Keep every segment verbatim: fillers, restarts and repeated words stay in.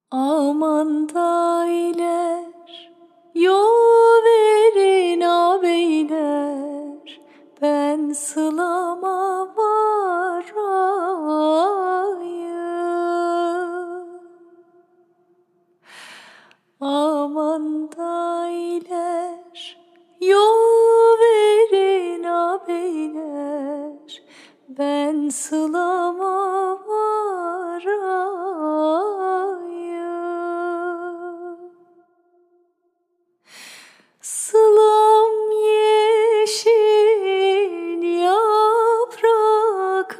Aman dailer, yol verin ağabeyler, ben sılama varayım. Aman dailer, yol verin ağabeyler, ben sılama varayım. Sılam yeşil yaprak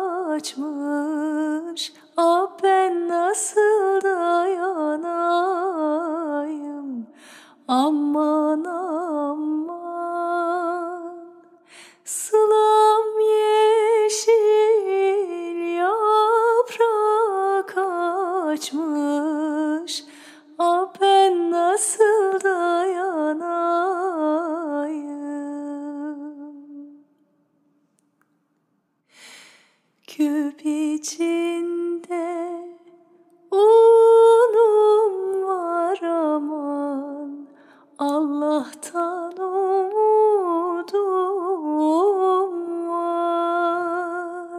açmış, ah ben nasıl dayanayım, aman aman. Sılam yeşil yaprak açmış, ah ben nasıl dayanayım. Küp içinde unum var aman, Allah'tan umudum var.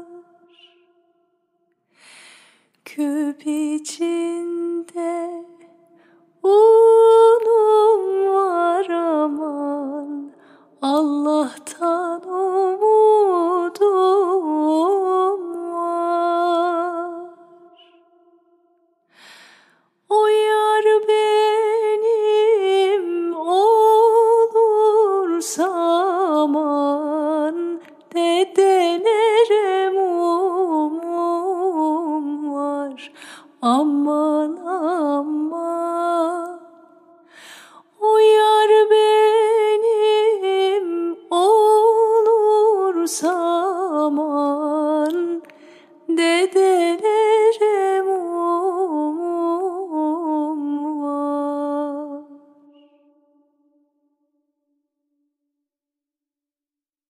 Küp içinde unum var aman, Allah'tan umudum var. O yar benim olursa aman, dedelere mumum var, aman aman.